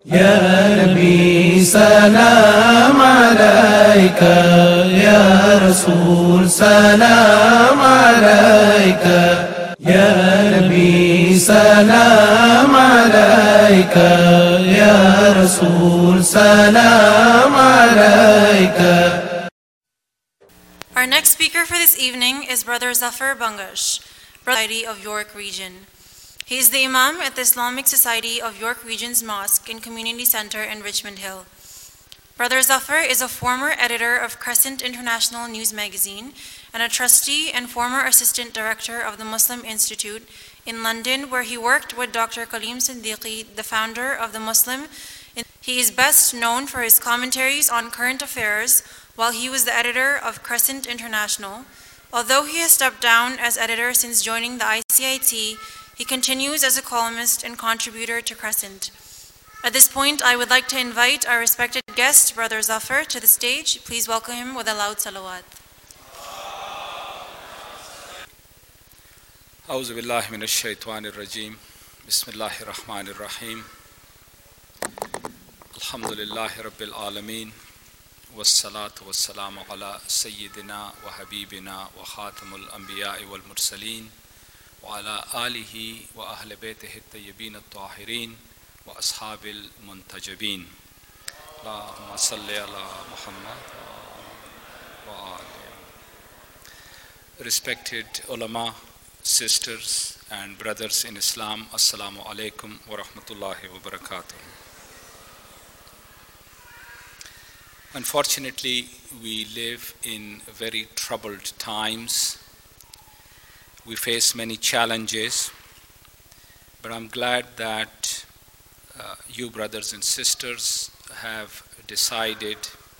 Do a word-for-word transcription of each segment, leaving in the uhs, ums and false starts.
يا نبي سلام عليك يا رسول سلام عليك يا نبي سلام عليك يا رسول سلام عليك. Our next speaker for this evening is Brother Zafar Bangash, Brother Society of York Region. He is the Imam at the Islamic Society of York Region's Mosque and Community Center in Richmond Hill. Brother Zafar is a former editor of Crescent International News Magazine and a trustee and former assistant director of the Muslim Institute in London, where he worked with Doctor Kaleem Siddiqui, the founder of the Muslim. He is best known for his commentaries on current affairs while he was the editor of Crescent International. Although he has stepped down as editor since joining the I C I T, he continues as a columnist and contributor to Crescent. At this point, I would like to invite our respected guest, Brother Zafar, to the stage. Please welcome him with a loud salawat. أعوذ بالله من الشيطان الرجيم بسم الله الرحمن الرحيم الحمد لله رب العالمين والصلاة والسلام على سيدنا وحبيبنا وخاتم الأنبياء والمرسلين وعلى آله وأهل بيته الطيبين الطاهرين وأصحاب المنتجبين اللهم صل على محمد وآله. Respected ulama, sisters and brothers in Islam, Assalamu alaikum wa rahmatullahi wa barakatuh. Unfortunately, we live in very troubled times. We face many challenges, but I'm glad that uh, you brothers and sisters have decided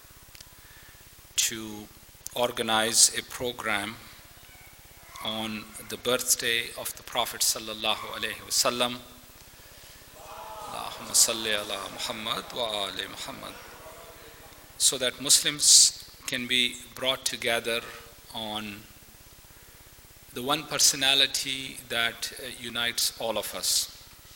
to organize a program on the birthday of the Prophet sallallahu alaihi wasallam. Allahumma salli ala Muhammad wa ali Muhammad, so that Muslims can be brought together on the one personality that uh, unites all of us.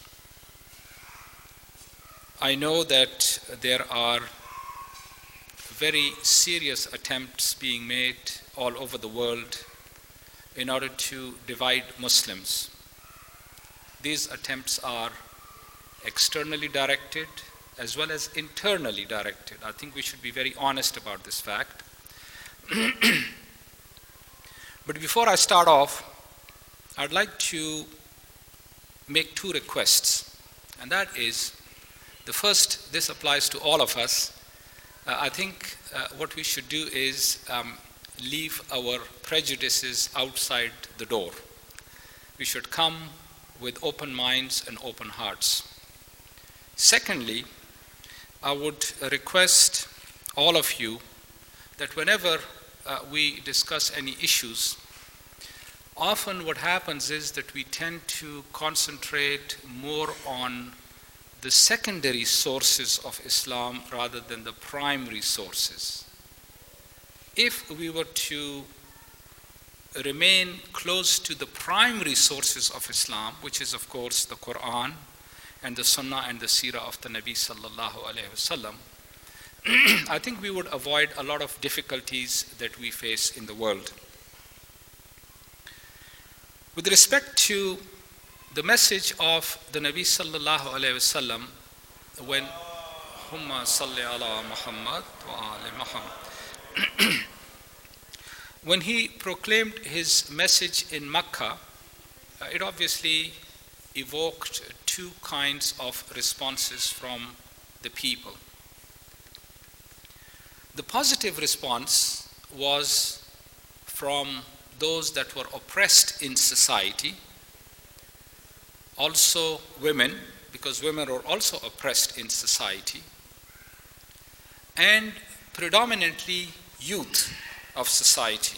I know that there are very serious attempts being made all over the world in order to divide Muslims. These attempts are externally directed as well as internally directed. I think we should be very honest about this fact. But before I start off, I'd like to make two requests. And that is, the first, this applies to all of us. Uh, I think uh, what we should do is um, leave our prejudices outside the door. We should come with open minds and open hearts. Secondly, I would request all of you that whenever uh, we discuss any issues, often what happens is that we tend to concentrate more on the secondary sources of Islam rather than the primary sources. If we were to remain close to the primary sources of Islam, which is of course the Quran and the Sunnah and the Seerah of the Nabi sallallahu alaihi wasallam, I think we would avoid a lot of difficulties that we face in the world. With respect to the message of the Nabi sallallahu alaihi wasallam, when Humma salli ala Muhammad wa ali Muhammad, when he proclaimed his message in Makkah, uh, it obviously evoked two kinds of responses from the people. The positive response was from those that were oppressed in society, also women, because women are also oppressed in society, and predominantly youth of society.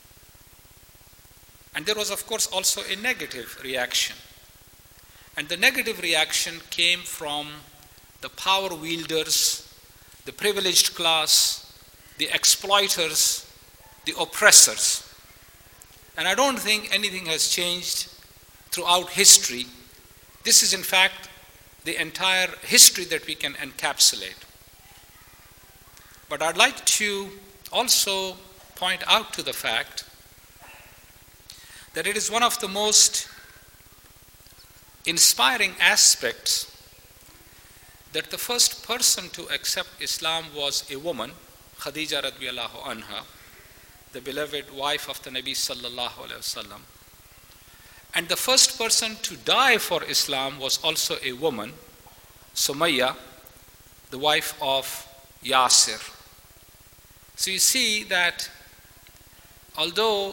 And there was, of course, also a negative reaction. And the negative reaction came from the power wielders, the privileged class, the exploiters, the oppressors. And I don't think anything has changed throughout history. This is in fact the entire history that we can encapsulate. But I'd like to also point out to the fact that it is one of the most inspiring aspects that the first person to accept Islam was a woman, Khadija radiyallahu anha, the beloved wife of the Nabi sallallahu alaihi wasallam. And the first person to die for Islam was also a woman, Sumayya, the wife of Yasir. So you see that although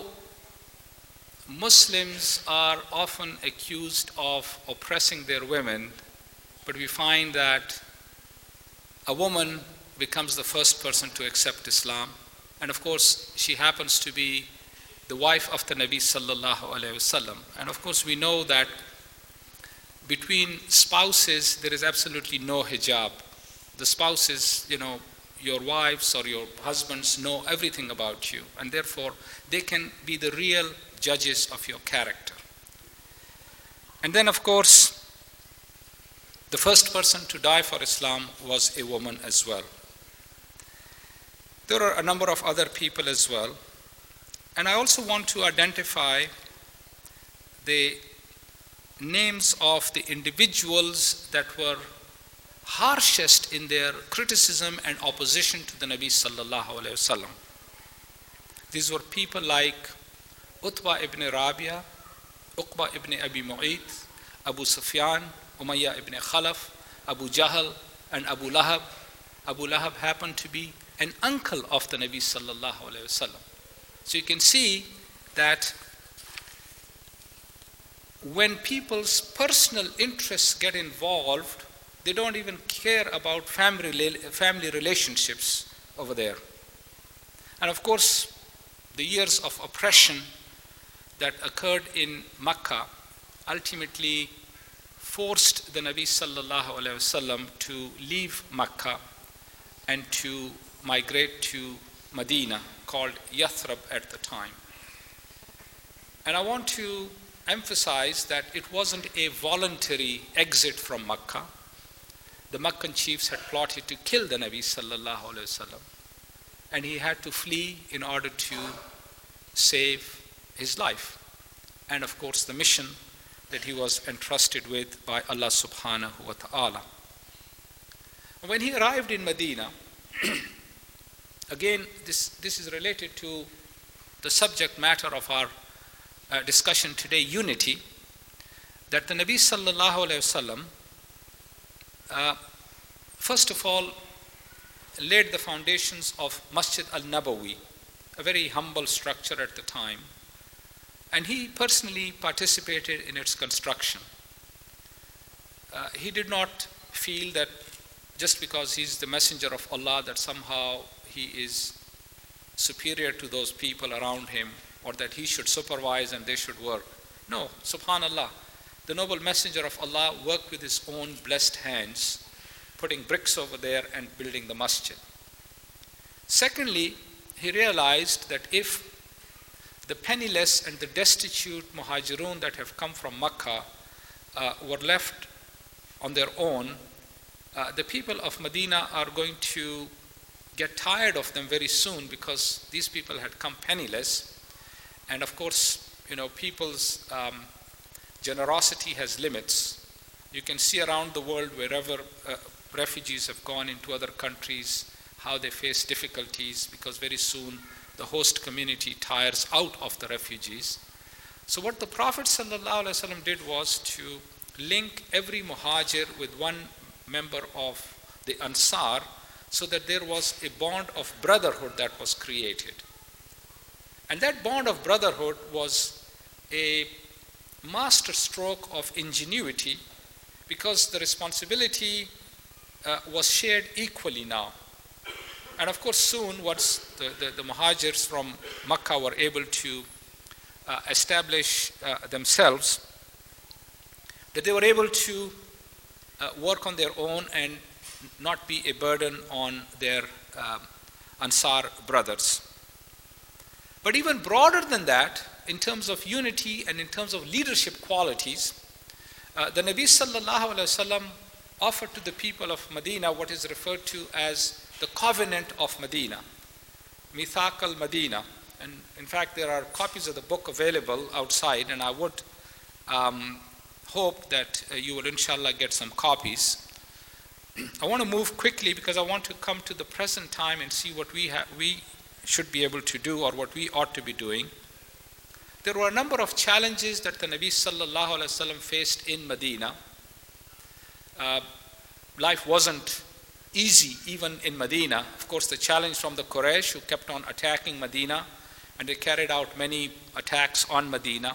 Muslims are often accused of oppressing their women, but we find that a woman becomes the first person to accept Islam. And of course, she happens to be the wife of the Nabi sallallahu alaihi wasallam. And of course, we know that between spouses, there is absolutely no hijab. The spouses, you know, your wives or your husbands know everything about you, and therefore they can be the real judges of your character. And then, of course, the first person to die for Islam was a woman as well. There are a number of other people as well. And I also want to identify the names of the individuals that were harshest in their criticism and opposition to the Nabi sallallahu alaihi wasallam. These were people like Utbah ibn Rabia, Uqba ibn Abi Mu'ayt, Abu Sufyan, Umayyah ibn Khalaf, Abu Jahl, and Abu Lahab. Abu Lahab happened to be an uncle of the Nabi sallallahu alaihi wasallam. So you can see that when people's personal interests get involved, they don't even care about family, family relationships over there. And of course, the years of oppression that occurred in Makkah ultimately forced the Nabi sallallahu alaihi wasallam to leave Makkah and to migrate to Medina, called Yathrib at the time. And I want to emphasize that it wasn't a voluntary exit from Makkah. The Meccan chiefs had plotted to kill the Nabi sallallahu alaihi wasallam, and he had to flee in order to save his life, and of course the mission that he was entrusted with by Allah subhanahu wa ta'ala. When he arrived in Medina, again this, this is related to the subject matter of our uh, discussion today, unity, that the Nabi sallallahu alaihi wasallam uh, first of all laid the foundations of Masjid al-Nabawi, a very humble structure at the time, and he personally participated in its construction. Uh, he did not feel that just because he's the messenger of Allah that somehow he is superior to those people around him, or that he should supervise and they should work. No, subhanallah, the noble messenger of Allah worked with his own blessed hands, putting bricks over there and building the masjid. Secondly, he realized that if the penniless and the destitute muhajirun that have come from Makkah uh, were left on their own, uh, the people of Medina are going to get tired of them very soon, because these people had come penniless. And of course, you know, people's um, generosity has limits. You can see around the world wherever uh, refugees have gone into other countries, how they face difficulties, because very soon the host community tires out of the refugees. So what the Prophet ﷺ did was to link every muhajir with one member of the Ansar, so that there was a bond of brotherhood that was created. And that bond of brotherhood was a master stroke of ingenuity, because the responsibility uh, was shared equally now. And of course, soon once the, the, the Muhajirs from Makkah were able to uh, establish uh, themselves, that they were able to uh, work on their own and not be a burden on their uh, Ansar brothers. But even broader than that, in terms of unity and in terms of leadership qualities, uh, the Nabi sallallahu alaihi wasallam offered to the people of Medina what is referred to as the Covenant of Medina, Mithaq al-Medina. And in fact, there are copies of the book available outside, and I would um, hope that uh, you will inshallah get some copies. I want to move quickly because I want to come to the present time and see what we, ha- we should be able to do or what we ought to be doing. There were a number of challenges that the Nabi sallallahu alaihi wasallam faced in Medina. Uh, life wasn't easy even in Medina. Of course, the challenge from the Quraysh who kept on attacking Medina, and they carried out many attacks on Medina.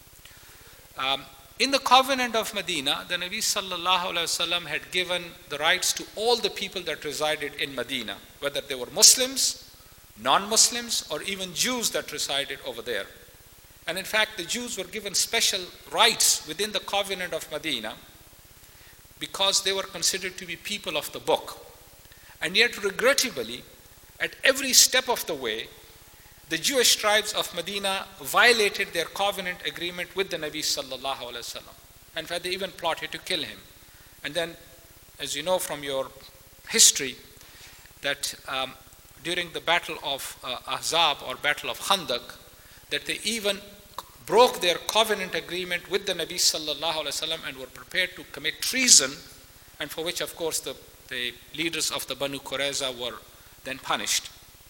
Um, in the Covenant of Medina, the Nabi sallallahu alaihi wasallam had given the rights to all the people that resided in Medina, whether they were Muslims, non-Muslims, or even Jews that resided over there. And in fact, the Jews were given special rights within the Covenant of Medina because they were considered to be people of the book. And yet, regrettably, at every step of the way, the Jewish tribes of Medina violated their covenant agreement with the Nabi sallallahu alaihi wasallam. In fact, they even plotted to kill him. And then, as you know from your history, that um, during the battle of uh, Ahzab or battle of Khandaq, that they even broke their covenant agreement with the Nabi sallallahu alaihi wasallam and were prepared to commit treason, and for which, of course, the, the leaders of the Banu Qurayza were then punished.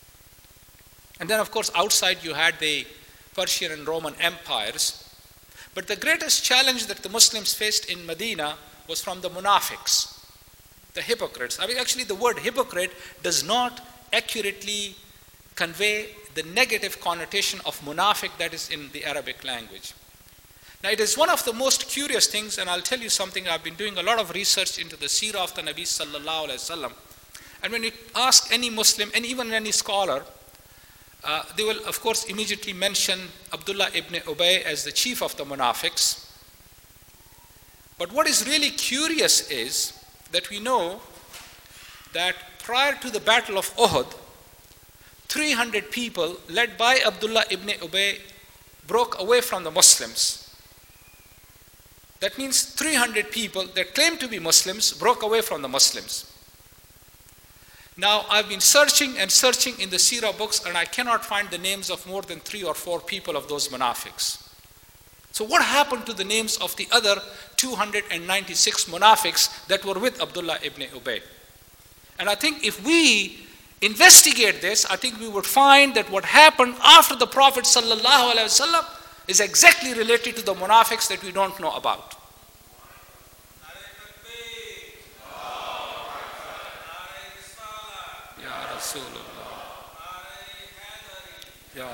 And then, of course, outside you had the Persian and Roman empires. But the greatest challenge that the Muslims faced in Medina was from the munafiqs, the hypocrites. I mean, actually, the word hypocrite does not accurately convey the negative connotation of munafiq that is in the Arabic language. Now, it is one of the most curious things, and I'll tell you something. I've been doing a lot of research into the seerah of the Nabi sallallahu alaihi wasallam. And when you ask any Muslim, and even any scholar, uh, they will, of course, immediately mention Abdullah ibn Ubay as the chief of the munafiqs. But what is really curious is that we know that prior to the Battle of Uhud, three hundred people led by Abdullah ibn Ubay broke away from the Muslims. That means three hundred people that claimed to be Muslims broke away from the Muslims. Now, I've been searching and searching in the seerah books, and I cannot find the names of more than three or four people of those munafiqs. So what happened to the names of the other two hundred ninety-six munafiqs that were with Abdullah ibn Ubay? And I think if we investigate this, I think we would find that what happened after the Prophet sallallahu alaihi wasallam is exactly related to the munafiqs that we don't know about. Ya Rasulullah. Ya.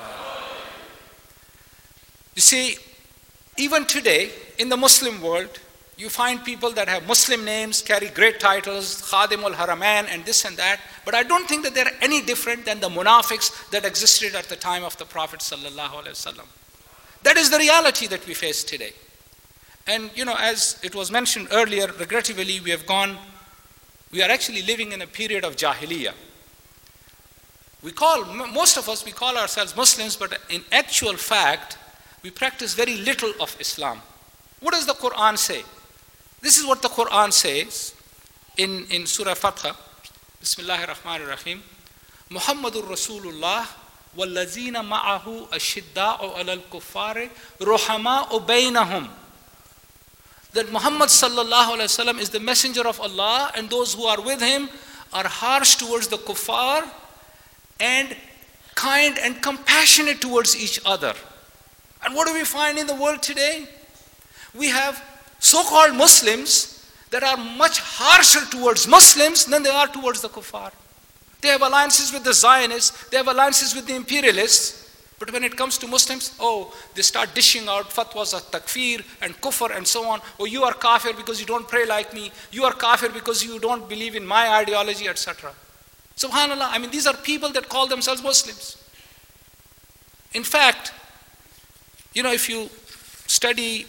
You see, even today in the Muslim world, you find people that have Muslim names, carry great titles, Khadim al-Haramain and this and that, but I don't think that they're any different than the munafiqs that existed at the time of the Prophet sallallahu alaihi wasallam. That is the reality that we face today. And you know, as it was mentioned earlier, regrettably we have gone, we are actually living in a period of Jahiliyyah. We call, most of us, we call ourselves Muslims, but in actual fact, we practice very little of Islam. What does the Quran say? This is what the Quran says in, in Surah Fatha. Bismillahir Rahmanir Rahim. Muhammadur Rasulullah wallazina ma'ahu ashidda'u alal kuffari ruhama'u baynahum. That Muhammad sallallahu alaihi wasallam is the messenger of Allah, and those who are with him are harsh towards the kuffar and kind and compassionate towards each other. And what do we find in the world today? We have so-called Muslims that are much harsher towards Muslims than they are towards the kuffar. They have alliances with the Zionists, they have alliances with the imperialists, but when it comes to Muslims, oh, they start dishing out fatwas of takfir and kufr and so on. Oh, you are kafir because you don't pray like me. You are kafir because you don't believe in my ideology, et cetera. Subhanallah, I mean, these are people that call themselves Muslims. In fact, you know, if you study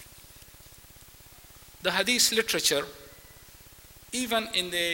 the hadith literature, even in the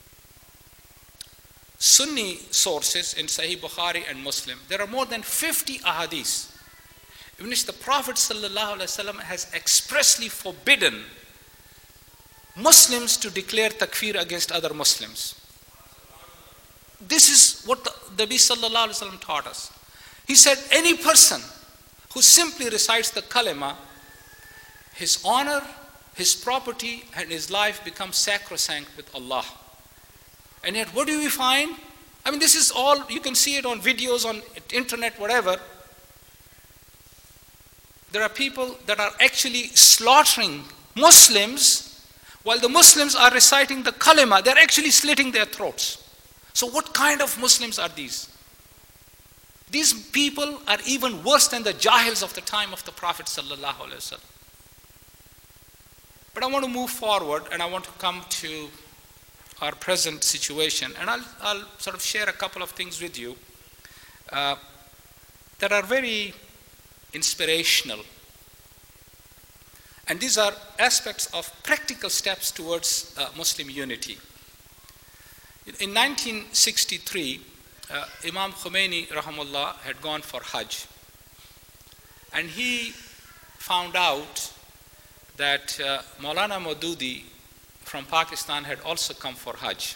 Sunni sources in Sahih Bukhari and Muslim, there are more than fifty ahadith in which the Prophet sallallahu alaihi wasallam has expressly forbidden Muslims to declare takfir against other Muslims. This is what the Nabi sallallahu alaihi wasallam taught us. He said, any person who simply recites the kalima, his honor, his property, and his life become sacrosanct with Allah. And yet, what do we find? I mean, this is all, you can see it on videos, on internet, whatever. There are people that are actually slaughtering Muslims while the Muslims are reciting the kalima. They're actually slitting their throats. So what kind of Muslims are these? These people are even worse than the Jahils of the time of the Prophet sallallahu alaihi wasallam. But I want to move forward, and I want to come to our present situation, and I'll, I'll sort of share a couple of things with you uh, that are very inspirational. And these are aspects of practical steps towards uh, Muslim unity. In nineteen sixty-three, uh, Imam Khomeini rahimahullah had gone for Hajj, and he found out that uh, Maulana Maududi from Pakistan had also come for Hajj.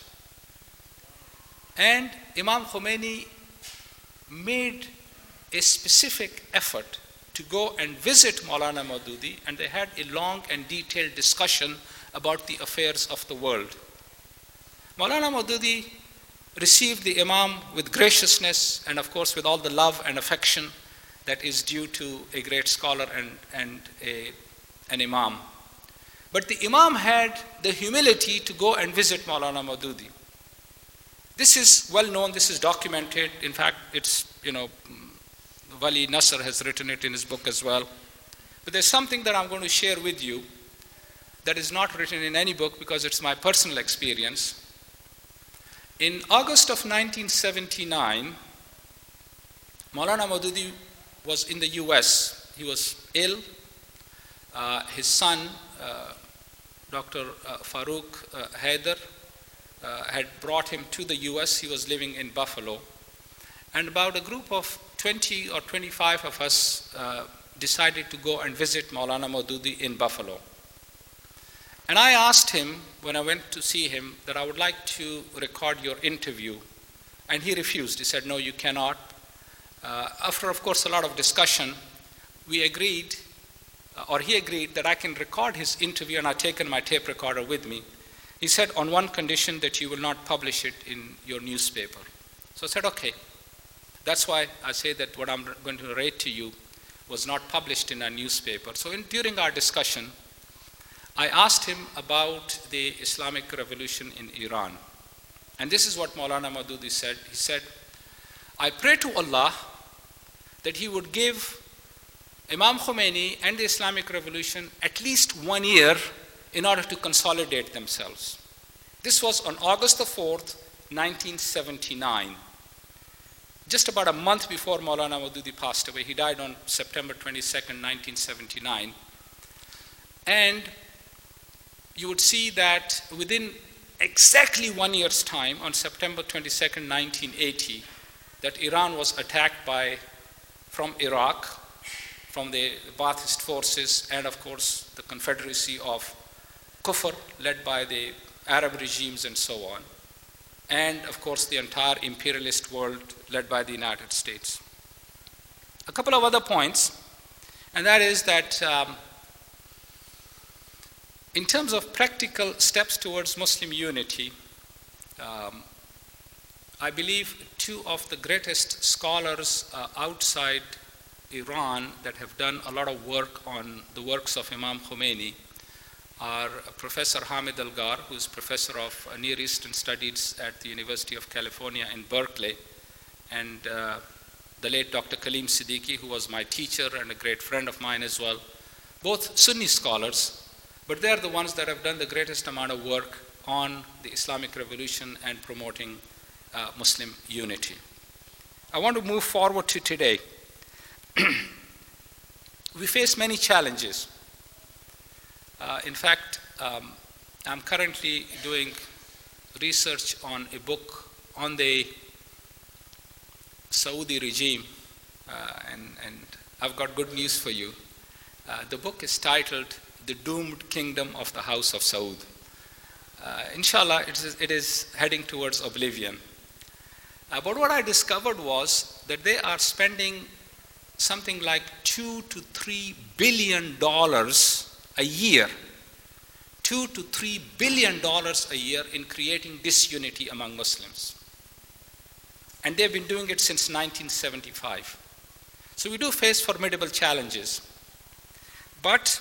And Imam Khomeini made a specific effort to go and visit Maulana Maududi, and they had a long and detailed discussion about the affairs of the world. Maulana Maududi received the Imam with graciousness and of course with all the love and affection that is due to a great scholar and, and a, an Imam. But the Imam had the humility to go and visit Maulana Maududi. This is well known, this is documented. In fact, it's, you know, Wali Nasr has written it in his book as well. But there's something that I'm going to share with you that is not written in any book because it's my personal experience. In August of nineteen seventy-nine, Maulana Maududi was in the U S. He was ill. Uh, his son, uh, Doctor Uh, Farooq uh, Haider, uh, had brought him to the U S. He was living in Buffalo. And about a group of twenty or twenty-five of us uh, decided to go and visit Maulana Maududi in Buffalo. And I asked him, when I went to see him, that I would like to record your interview. And he refused. He said, no, you cannot. Uh, after, of course, a lot of discussion, we agreed, uh, or he agreed, that I can record his interview, and I've taken my tape recorder with me. He said, on one condition, that you will not publish it in your newspaper. So I said, okay. That's why I say that what I'm going to narrate to you was not published in a newspaper. So in, during our discussion, I asked him about the Islamic revolution in Iran. And this is what Maulana Maududi said. He said, I pray to Allah that he would give Imam Khomeini and the Islamic revolution at least one year in order to consolidate themselves. This was on August the fourth, nineteen seventy-nine. Just about a month before Maulana Maududi passed away. He died on September twenty-second, nineteen seventy-nine. And you would see that within exactly one year's time, on September twenty-second, nineteen eighty, that Iran was attacked by, from Iraq, from the Ba'athist forces, and of course the confederacy of Kufr, led by the Arab regimes and so on, and of course the entire imperialist world, led by the United States. A couple of other points, and that is that um, in terms of practical steps towards Muslim unity, um, I believe two of the greatest scholars uh, outside Iran that have done a lot of work on the works of Imam Khomeini are Professor Hamid Algar, who is professor of uh, Near Eastern Studies at the University of California in Berkeley, and uh, the late Doctor Kaleem Siddiqui, who was my teacher and a great friend of mine as well. Both Sunni scholars, but they're the ones that have done the greatest amount of work on the Islamic revolution and promoting uh, Muslim unity. I want to move forward to today. We face many challenges. Uh, in fact, um, I'm currently doing research on a book on the Saudi regime, uh, and, and I've got good news for you. Uh, the book is titled The Doomed Kingdom of the House of Saud. Uh, inshallah, it is, it is heading towards oblivion. Uh, but what I discovered was that they are spending something like two to three billion dollars a year, two to three billion dollars a year in creating disunity among Muslims. And they've been doing it since nineteen seventy-five. So we do face formidable challenges. But,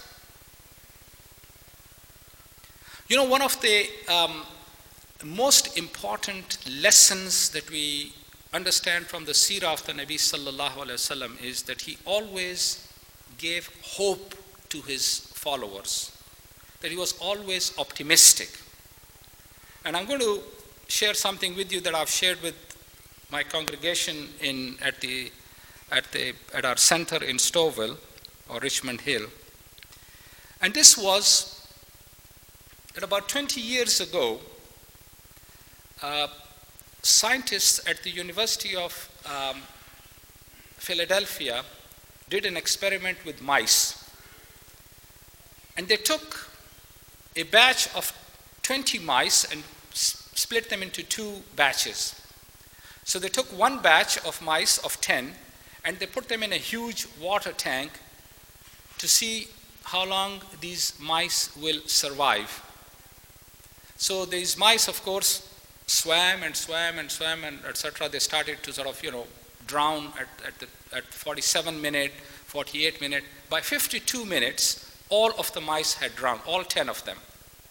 you know, one of the um, most important lessons that we understand from the seerah of the Nabi sallallahu alaihi wasallam is that he always gave hope to his followers, that he was always optimistic. And I'm going to share something with you that I've shared with my congregation in at the at the at our center in Stouffville or Richmond Hill. And this was that about twenty years ago, uh, scientists at the University of um, Philadelphia did an experiment with mice. And they took a batch of twenty mice and s- split them into two batches. So they took one batch of mice of ten and they put them in a huge water tank to see how long these mice will survive. So these mice, of course, swam and swam and swam and et cetera. They started to sort of, you know, drown at, at, the, at forty-seven minute, forty-eight minute. By fifty-two minutes, all of the mice had drowned, all ten of them.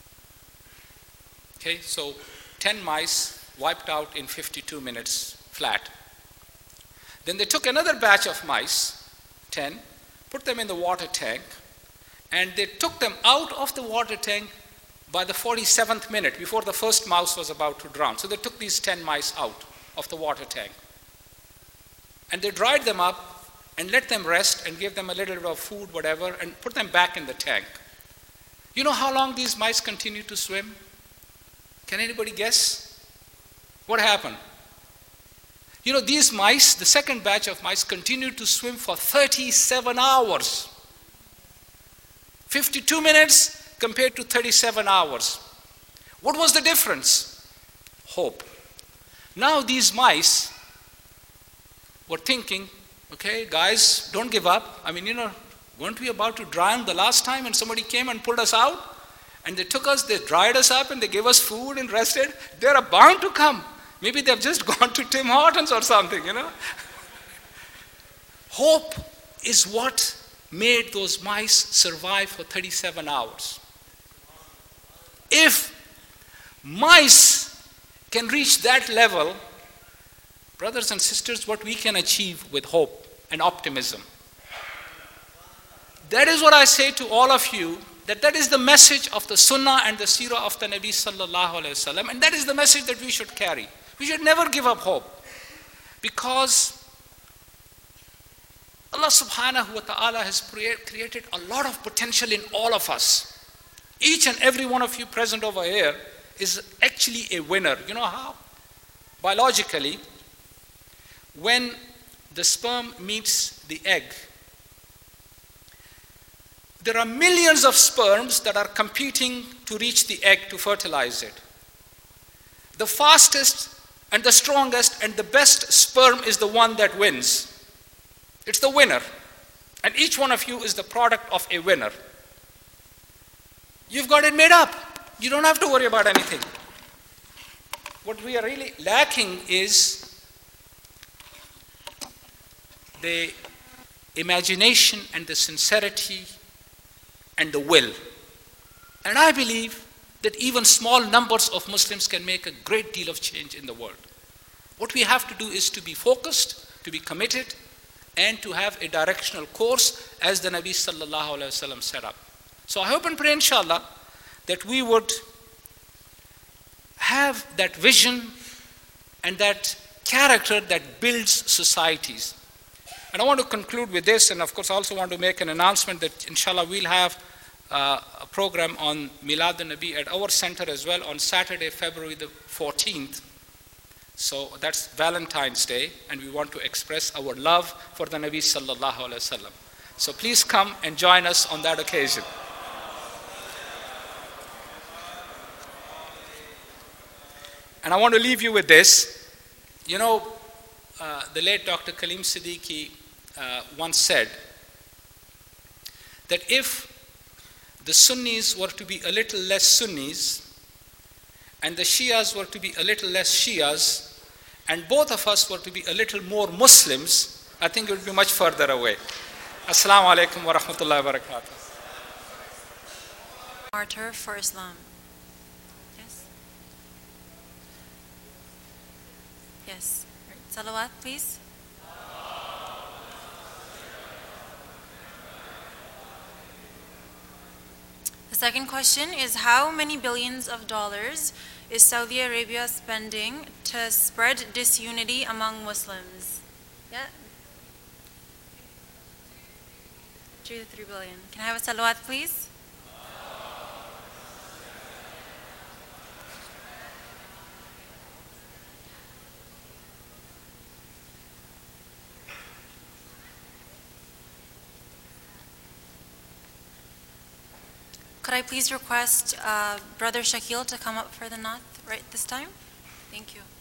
Okay, so ten mice wiped out in fifty-two minutes flat. Then they took another batch of mice, ten, put them in the water tank, and they took them out of the water tank by the forty-seventh minute, before the first mouse was about to drown. So they took these ten mice out of the water tank. And they dried them up and let them rest and gave them a little bit of food, whatever, and put them back in the tank. You know how long these mice continued to swim? Can anybody guess? What happened? You know, these mice, the second batch of mice, continued to swim for thirty-seven hours. fifty-two minutes compared to thirty-seven hours. What was the difference? Hope. Now these mice were thinking, okay, guys, don't give up. I mean, you know, weren't we about to drown the last time and somebody came and pulled us out? And they took us, they dried us up and they gave us food and rested. They're bound to come. Maybe they've just gone to Tim Hortons or something, you know. Hope is what made those mice survive for thirty-seven hours. If mice can reach that level, brothers and sisters, what we can achieve with hope and optimism. That is what I say to all of you, that that is the message of the Sunnah and the Seerah of the Nabi sallallahu alaihi wasallam, and that is the message that we should carry. We should never give up hope, because Allah subhanahu wa ta'ala has created a lot of potential in all of us. Each and every one of you present over here is actually a winner. You know how? Biologically, when the sperm meets the egg, there are millions of sperms that are competing to reach the egg to fertilize it. The fastest and the strongest and the best sperm is the one that wins. It's the winner. And each one of you is the product of a winner. You've got it made up. You don't have to worry about anything. What we are really lacking is the imagination and the sincerity and the will. And I believe that even small numbers of Muslims can make a great deal of change in the world. What we have to do is to be focused, to be committed, and to have a directional course as the Nabi sallallahu alaihi wasallam set up. So I hope and pray, inshallah, that we would have that vision and that character that builds societies. And I want to conclude with this, and of course I also want to make an announcement that inshallah we'll have uh, a program on Milad al-Nabi at our center as well on Saturday, February the fourteenth. So that's Valentine's Day, and we want to express our love for the Nabi sallallahu alaihi wasallam. So please come and join us on that occasion. And I want to leave you with this. You know, uh, the late Doctor Kaleem Siddiqui uh, once said that if the Sunnis were to be a little less Sunnis and the Shias were to be a little less Shias and both of us were to be a little more Muslims, I think it would be much further away. Assalamu alaikum wa rahmatullahi wa barakatuh. Martyr for Islam. Yes? Yes. Right. Salawat, please. The second question is, how many billions of dollars is Saudi Arabia spending to spread disunity among Muslims? Yeah? Two to three billion. Can I have a salawat, please? Could I please request uh, Brother Shakil to come up for the Nath right this time? Thank you.